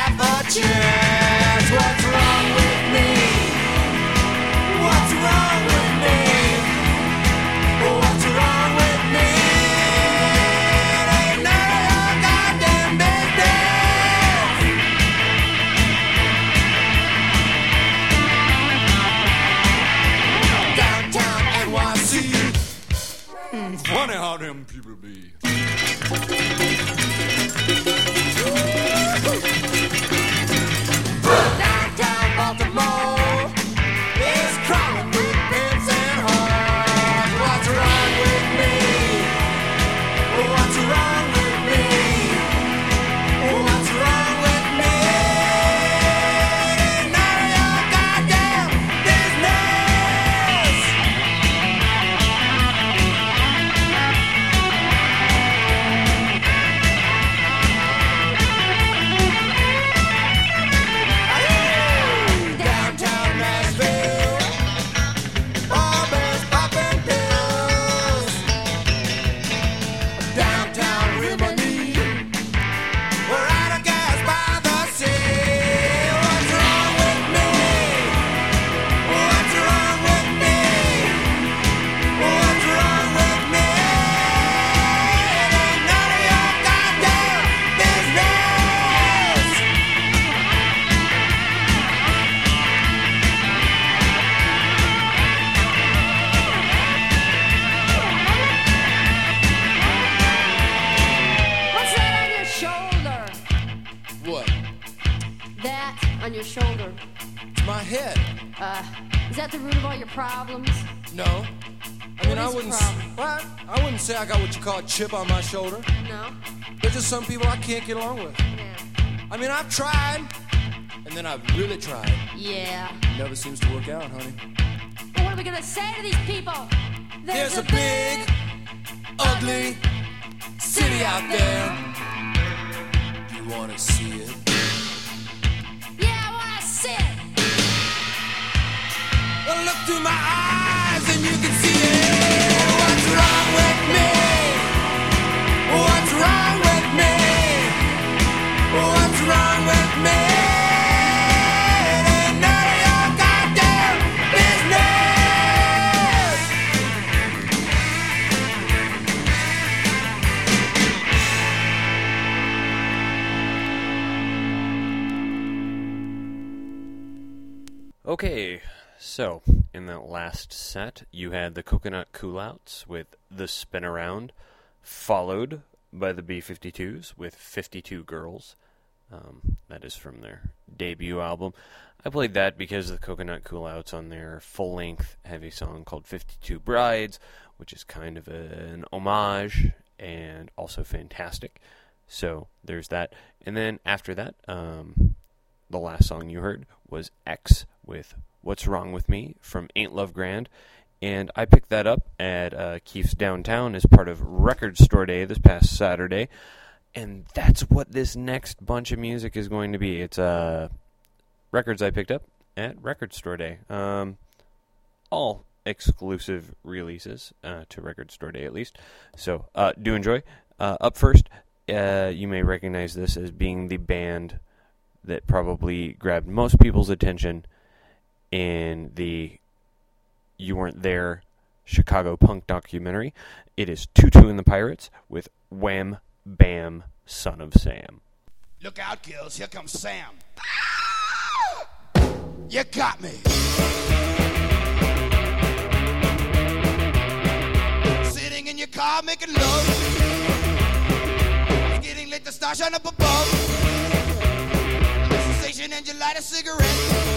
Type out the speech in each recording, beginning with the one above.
half a chance. What's wrong with me? What's wrong with me? What's wrong with me? It ain't none of your goddamn business. Downtown NYC. Funny how them people be. Downtown Baltimore is crawling with pimps and whores. What's wrong with me? What's wrong with me? What's wrong with me? Ain't none of your goddamn business. Downtown Nashville, all bands popping pills. Downtown Rimini, we're out of gas by the sea. What's wrong with me? What's wrong with me? What's wrong with me? It ain't none of your goddamn business. What's that on your shoulder? What? That on your shoulder. It's my head. Is that the root of all your problems? No. I mean, I is the wouldn't. problem? What? I wouldn't say I got what you call a chip on my shoulder. No. There's just some people I can't get along with. Yeah. I mean, I've tried, and then I've really tried. Yeah. Never seems to work out, honey. Well, what are we gonna say to these people? There's a big, ugly city out there. Do you want to see it? Yeah, I wanna see it. Well, look through my eyes and you can see it. What's wrong with me? What's wrong with me? What's wrong with me? It ain't none of your goddamn business. Okay, so in that last set, you had the Coconut Coolouts with The Spin Around, followed by the B-52s with 52 Girls. That is from their debut album. I played that because the Coconut Coolouts on their full-length heavy song called 52 Brides, which is kind of an homage and also fantastic. So there's that. And then after that, the last song you heard was X with What's Wrong With Me from Ain't Love Grand. And I picked that up at Keith's Downtown as part of Record Store Day this past Saturday. And that's what this next bunch of music is going to be. It's records I picked up at Record Store Day. All exclusive releases to Record Store Day, at least. So do enjoy. Up first, you may recognize this as being the band that probably grabbed most people's attention in the You Weren't There Chicago punk documentary. It is Tutu and the Pirates with Wham Bam Son of Sam. Look out, girls, here comes Sam. You got me. Sitting in your car making love. It's getting late to start shining up above. Sensation and you light a cigarette.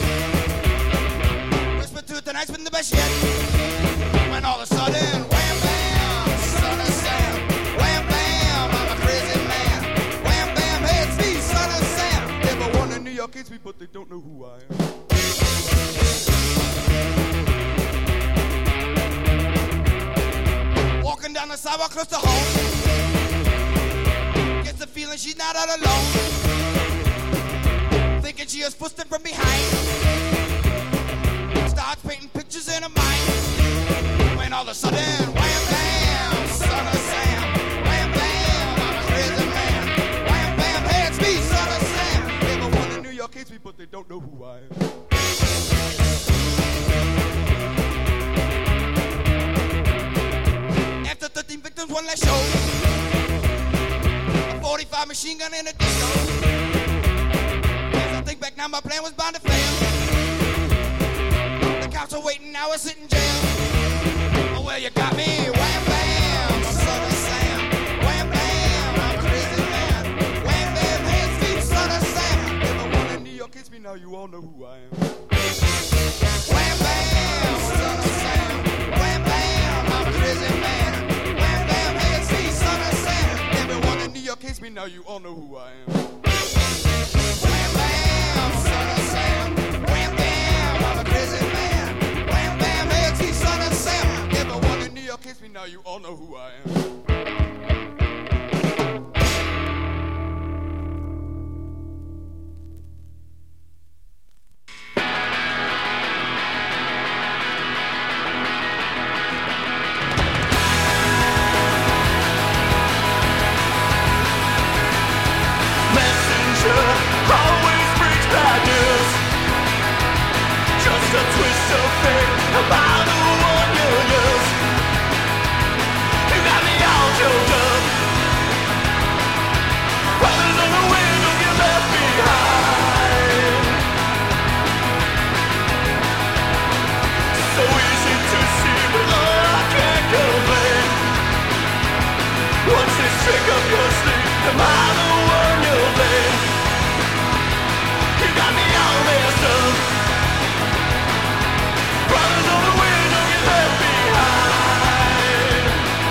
Whisper to it tonight's been the best yet. When all of a sudden, wham bam, son of Sam. Wham bam, I'm a crazy man. Wham bam, hey it's me, son of Sam. Everyone in New York hates me, but they don't know who I am. Walking down the sidewalk close to home. Gets the feeling she's not out alone. Thinking she is pushed in from behind. Starts painting pictures in her mind. When all of a sudden, wham bam, son of Sam. Wham bam, I'm a crazy man. Wham bam, hey it's me, son of Sam. machine gun in a disco. As I think back now, my plan was bound to fail. The cops are waiting, now I sit in jail. Oh, well, you got me, wham, bam, I'm Son of Sam. Wham, bam, I'm a crazy man. Wham, bam, hands, feet, Son of Sam. Everyone in New York kiss me, now you all know who I am. Wham, bam, Son of Sam. Wham, bam, I'm a crazy man. Wham, bam, hands, feet, Son of Sam. Everyone in New York kiss me, now you all know who I am. Wham, bam, Son of Sam. Wham, bam, I'm a crazy man. Wham, bam, hands, feet, Son of Sam. Everyone in New York kiss me, now you all know who I am. Always brings bad news. Just a twist of fate about the one you use. You got me all choked up. Brothers on the way, don't get left behind. So easy to see, but I can't complain. What's this trick up your sleeve? Am I the one you blame? You got me all messed up. Brothers on the way, don't get left behind.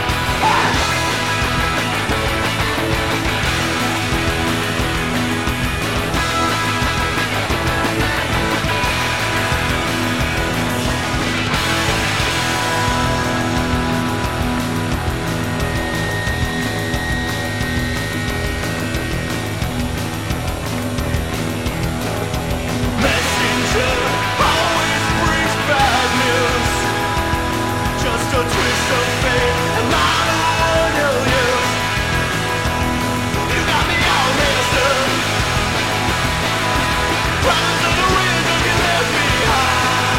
Always brings bad news. Just a twist of fate, and not a one you'll use. You got me all messed up. Brothers on the way, don't get left behind.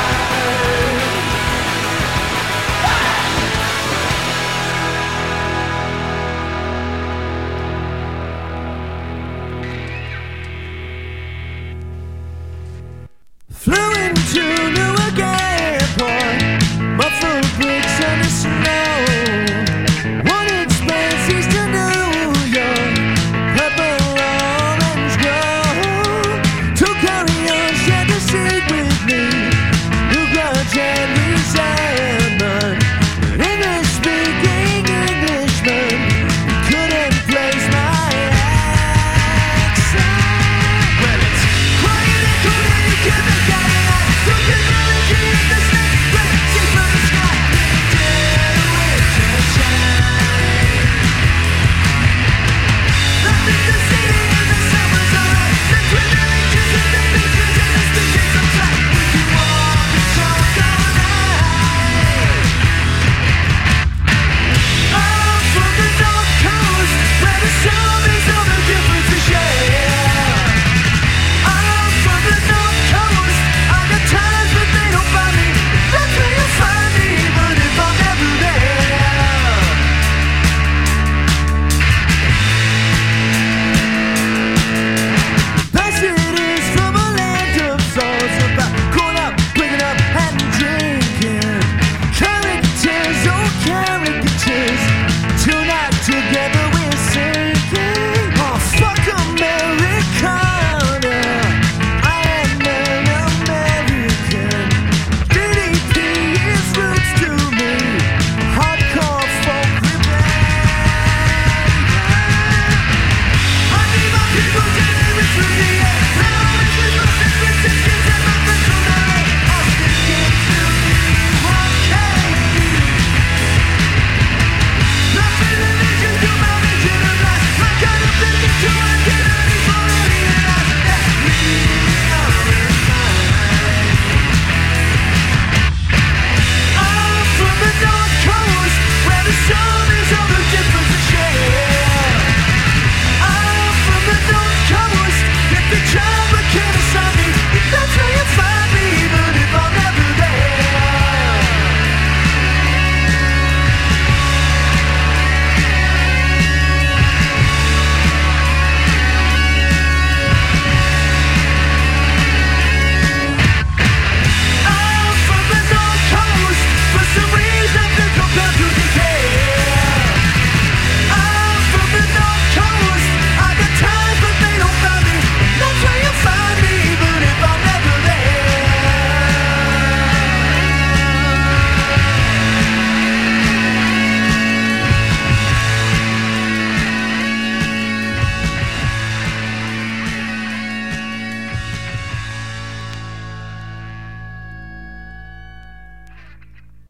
Flew into Newark Airport, muffled bricks and the snow. Wanted spaces to New York, purple orange glow. Took carry-on, shared the seat with me. No grudge and resentment. English-speaking Englishman couldn't place my accent. Well, it's quiet and cool and you can't make out. Don't you know that you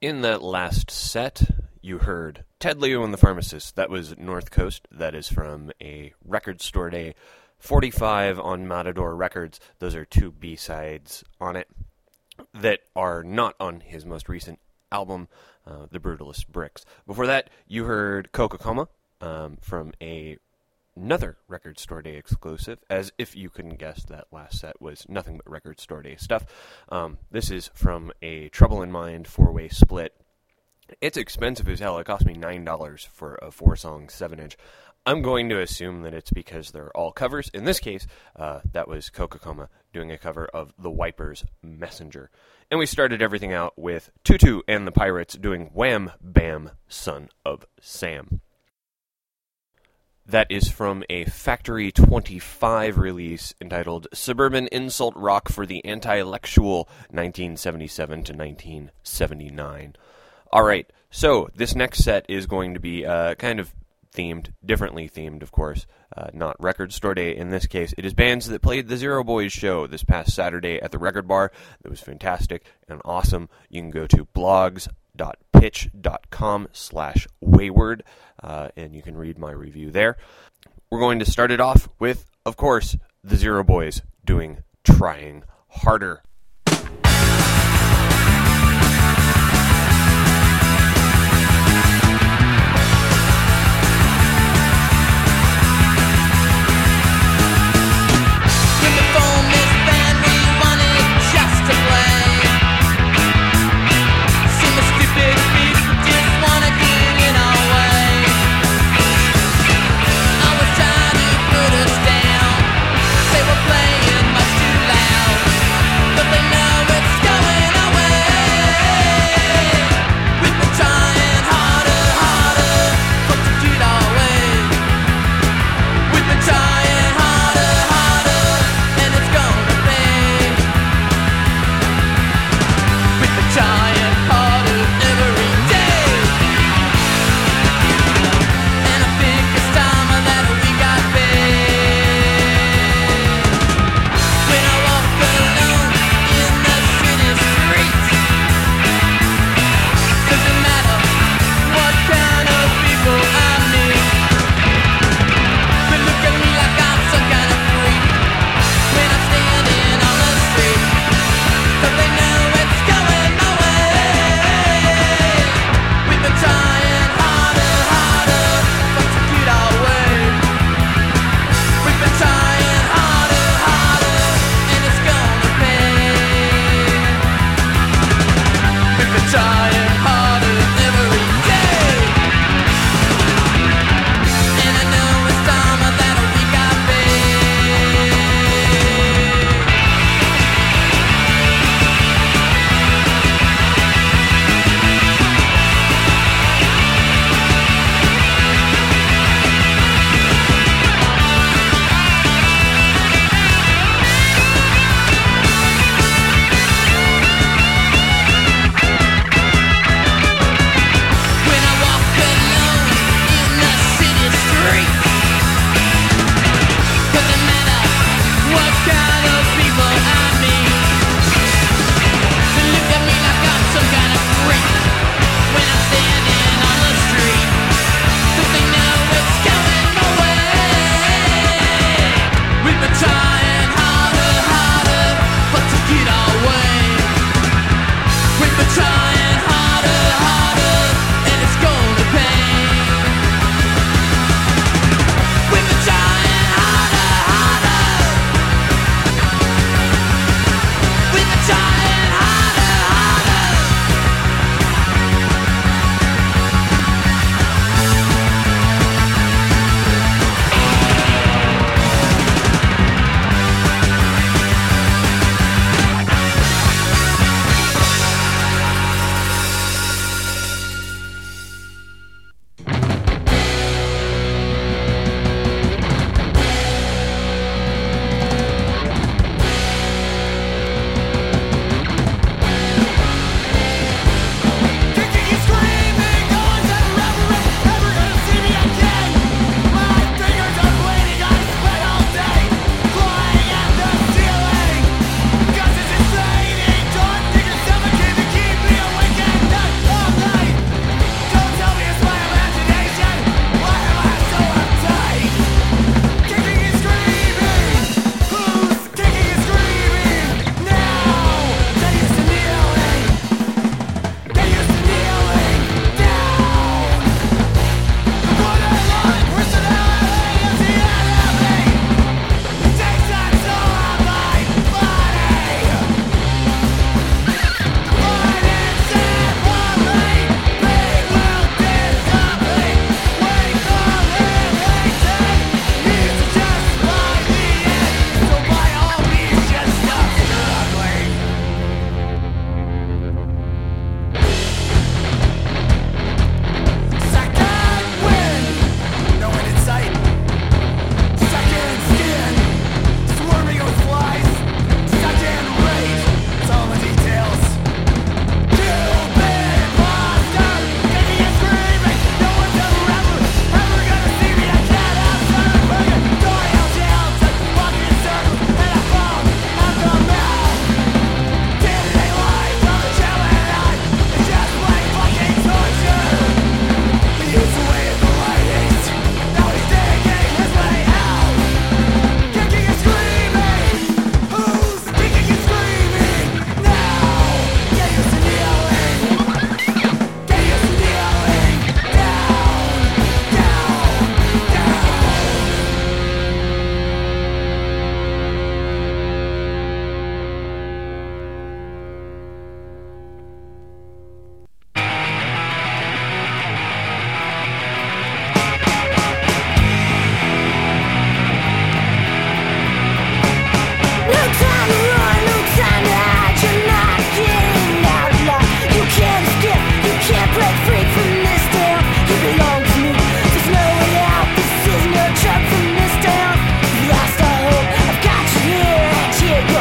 In that last set, you heard Ted Leo and the Pharmacist. That was North Coast. That is from a Record Store Day 45 on Matador Records. Those are 2 B-sides on it that are not on his most recent album, The Brutalist Bricks. Before that, you heard Coca-Coma from another Record Store Day exclusive, as if you couldn't guess, that last set was nothing but Record Store Day stuff. This is from a Trouble in Mind 4-way split. It's expensive as hell. It cost me $9 for a 4-song 7-inch. I'm going to assume that it's because they're all covers. In this case, that was Coca-Coma doing a cover of The Wipers' Messenger. And we started everything out with Tutu and the Pirates doing Wham Bam Son of Sam. That is from a Factory 25 release entitled Suburban Insult Rock for the Anti-Lectual 1977 to 1979. Alright, so this next set is going to be kind of themed, differently themed, of course, not Record Store Day in this case. It is bands that played the Zero Boys show this past Saturday at the Record Bar. That was fantastic and awesome. You can go to blogs.pitch.com/wayward, and you can read my review there. We're going to start it off with, of course, the Zero Boys doing Trying Harder. Playing much too loud.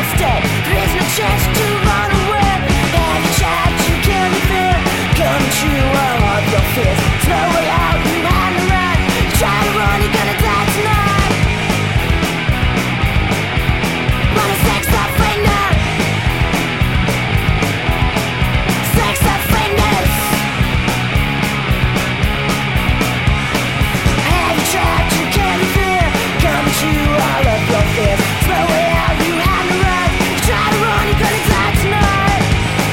almost dead. There is no chance to run away. Have you tried to kill your fear? Come true all of your fears. Throw it out and run around. Try to run, you're gonna die tonight. What a sex offender. Sex offenders. Have you tried to kill your fear? Come true all of your fears. Throw it out, you have to run. Try to run, you're gonna die tonight.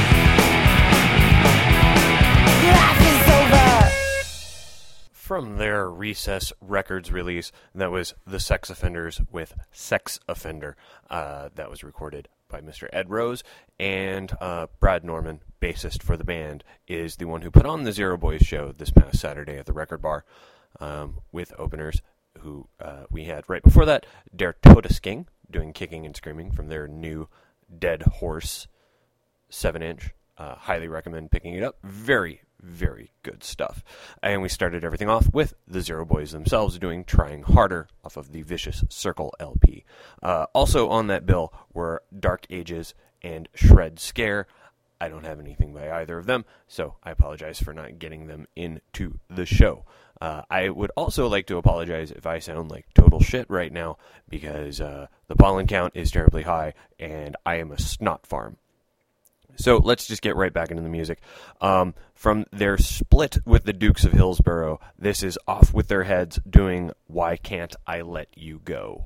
Your life is over. From their Recess Records release, that was The Sex Offenders with Sex Offender. That was recorded by Mr. Ed Rose, and Brad Norman, bassist for the band, is the one who put on the Zero Boys show this past Saturday at the Record Bar with openers who we had right before that, Der Todesking, doing Kicking and Screaming from their new Dead Horse 7-inch. Highly recommend picking it up. Very, very good stuff. And we started everything off with the Zero Boys themselves doing Trying Harder off of the Vicious Circle LP. Also on that bill were Dark Ages and Shred Scare. I don't have anything by either of them, so I apologize for not getting them into the show. I would also like to apologize if I sound like total shit right now, because the pollen count is terribly high, and I am a snot farm. So let's just get right back into the music. From their split with the Dukes of Hillsborough, this is Off With Their Heads doing Why Can't I Let You Go?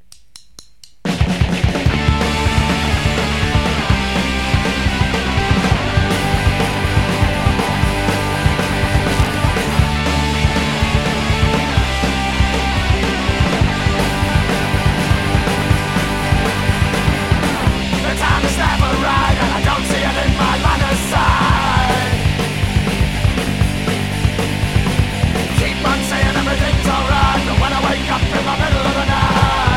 The time is never right, and I don't see it in my line of sight. Keep on saying everything's alright, but when I wake up in the middle of the night,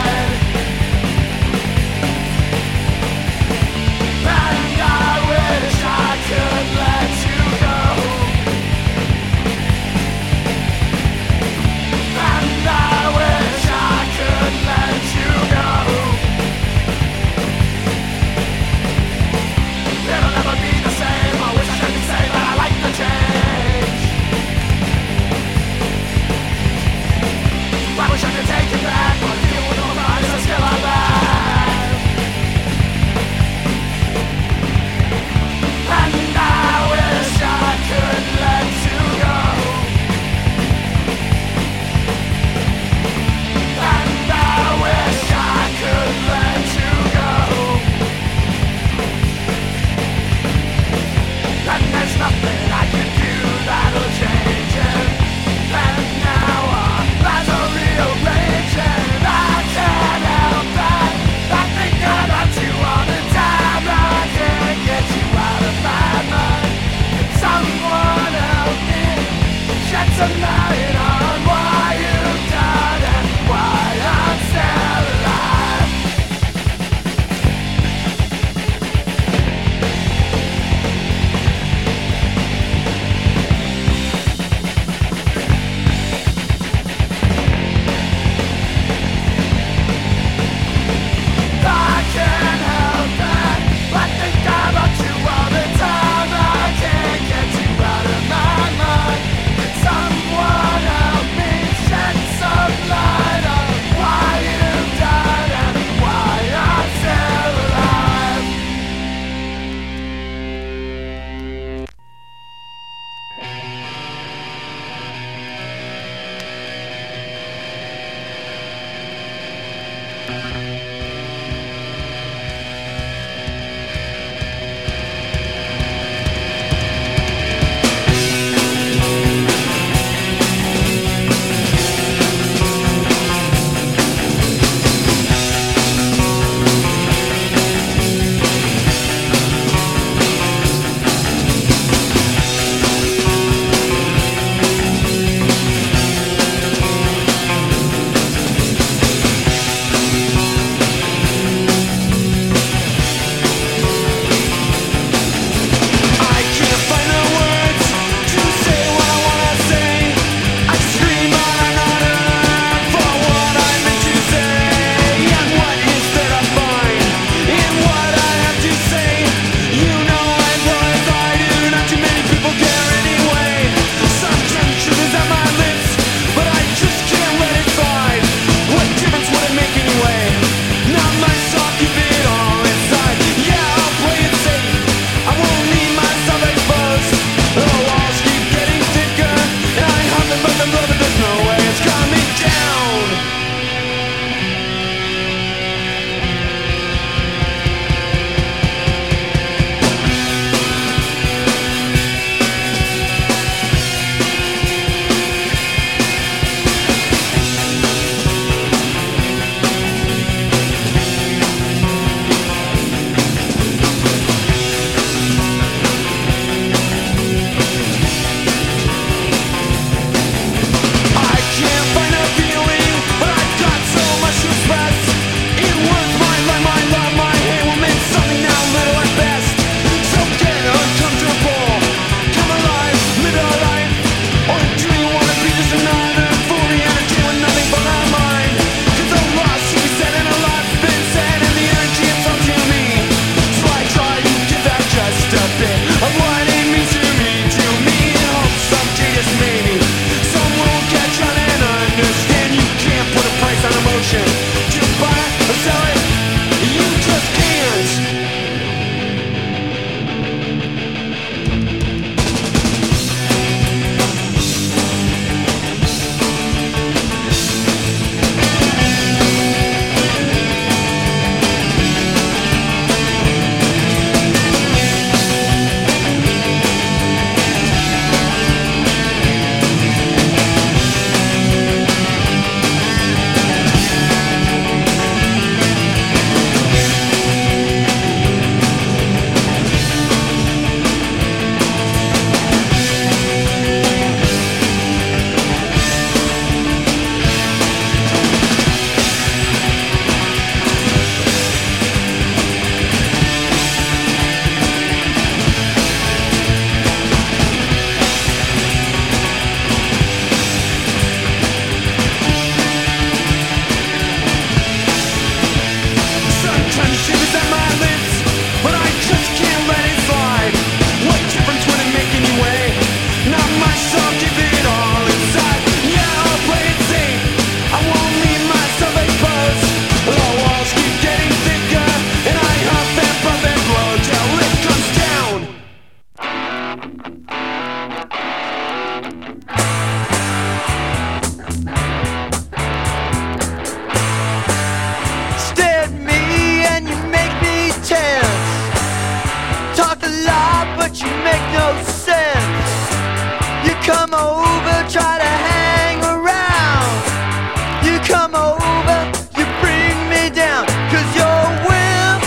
make no sense. You come over, try to hang around. You come over, you bring me down. 'Cause you're a wimp.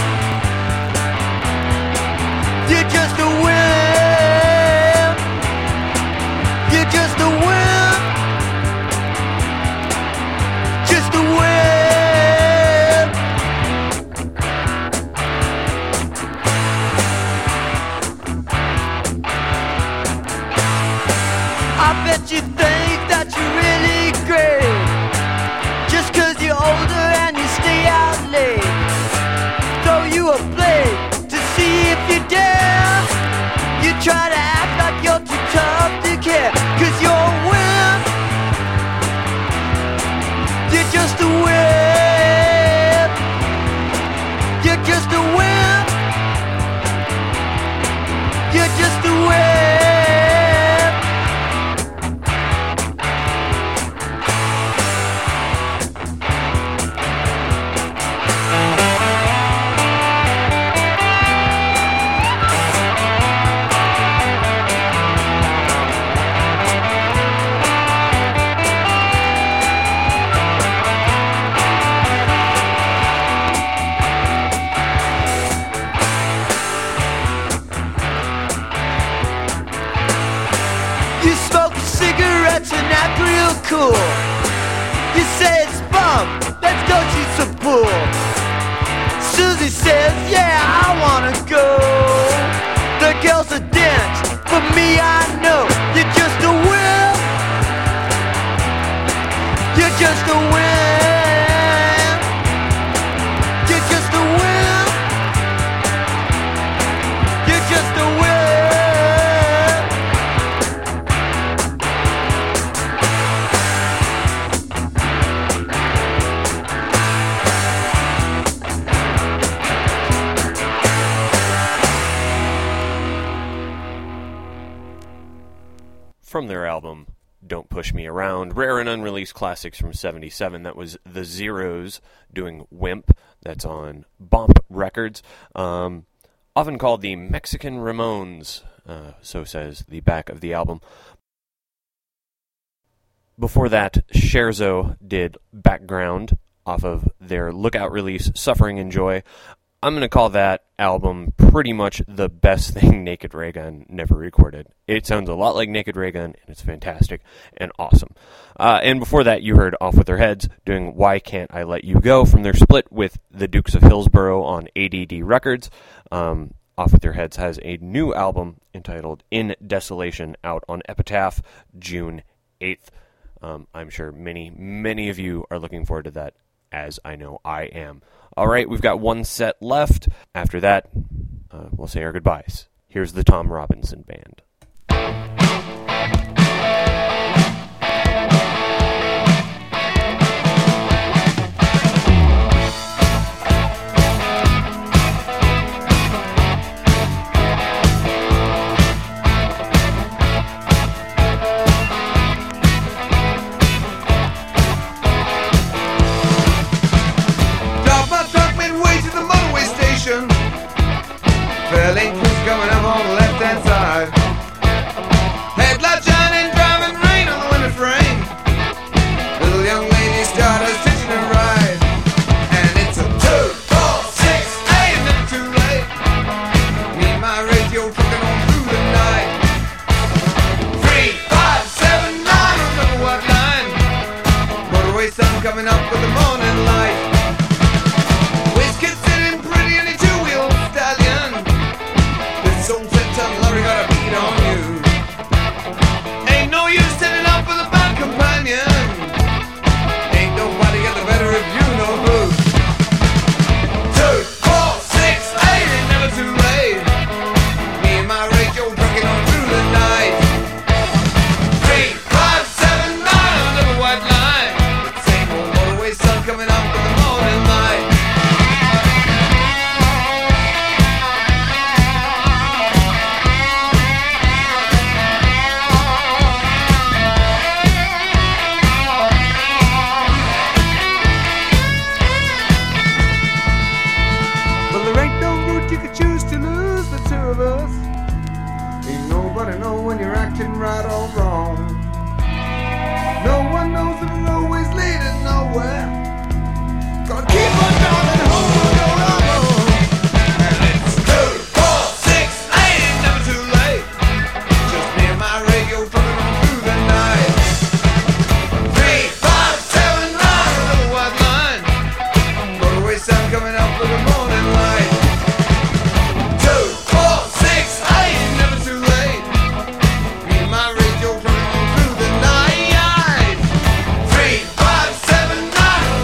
You're just a wimp. You're just a wimp. Just a wimp. I bet you think that you're really great just 'cause you're older and you stay out late. Throw you a blade to see if you dare. You try to act like you're too tough to care. 'Cause you're a wimp. You're just a wimp. You're just a wimp. You're just a wimp. You smoke cigarettes and act real cool. You say it's bum, let's go shoot some pool. Susie says, yeah, I wanna go. The girls are dance, for me I know. You're just a wimp. You're just a wimp. You're just a wimp. You're just a wimp. From their album Don't Push Me Around, rare and unreleased classics from '77. That was The Zeros doing Wimp. That's on Bomp Records. Often called the Mexican Ramones, so says the back of the album. Before that, Scherzo did Background off of their Lookout release, Suffering and Joy. I'm going to call that album pretty much the best thing Naked Raygun never recorded. It sounds a lot like Naked Raygun, and it's fantastic and awesome. And before that, you heard Off With Their Heads doing Why Can't I Let You Go from their split with the Dukes of Hillsborough on ADD Records. Off With Their Heads has a new album entitled In Desolation out on Epitaph June 8th. I'm sure many of you are looking forward to that, as I know I am. All right, we've got one set left. After that, we'll say our goodbyes. Here's the Tom Robinson Band. Fairlane was coming up on the left-hand side. Headlight shining, driving rain on the window frame. Little young lady started stitching a ride. And it's a 2, 4, 6, 8, never too late. Me and my radio trucking on through the night. 3, 5, 7, 9, remember what line? Motorway sun coming up with the morning light. Whiskey sitting pretty in a two-wheel stallion. Soul said, tell Larry got a beat on you. Ain't no use setting up with a bad companion. Ain't nobody got the better of you, no who. 2, 4, 6, 8, ain't never too late. Me and my radio trucking on through the night. 3, 5, 7, 9, another white line. Same old motorway sun coming up with the morning light. wanna know when you're acting right or wrong. No one knows it'll always lead us nowhere. Gotta keep on driving home or go wrong. And it's 2, 4, 6, 8, ain't never too late. Just me and my radio trucking on through the night. 3, 5, 7, 9, a little white line. Motorway sound coming up for the morning light. 2, 4, 6, 8, ain't never too late. Me and my radio trucking on through the night. 3, 5, 7, 9, a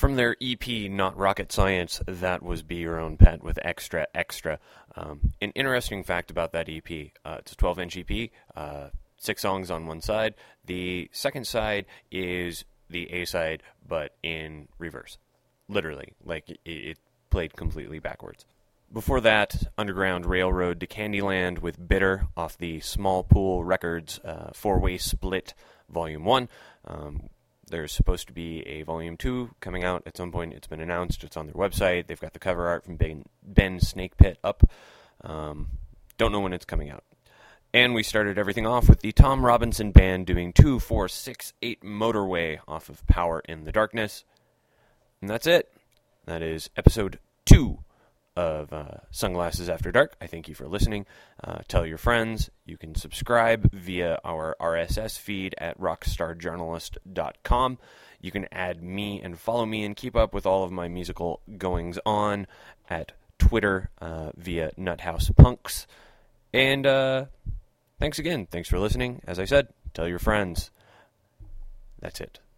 From their EP, Not Rocket Science, that was Be Your Own Pet with Extra Extra. An interesting fact about that EP, it's a 12-inch EP, 6 songs on one side. The second side is the A-side, but in reverse. Literally, like it played completely backwards. Before that, Underground Railroad to Candyland with Bitter off the Small Pool Records 4-Way Split Volume 1. There's supposed to be a Volume 2 coming out at some point. It's been announced. It's on their website. They've got the cover art from Ben Snakepit up. Don't know when it's coming out. And we started everything off with the Tom Robinson Band doing 2468 Motorway off of Power in the Darkness. And that's it. That is episode 2 of Sunglasses After Dark. I thank you for listening. Tell your friends. You can subscribe via our RSS feed at rockstarjournalist.com. You can add me and follow me and keep up with all of my musical goings-on at Twitter via NuthousePunks. And thanks again. Thanks for listening. As I said, tell your friends. That's it.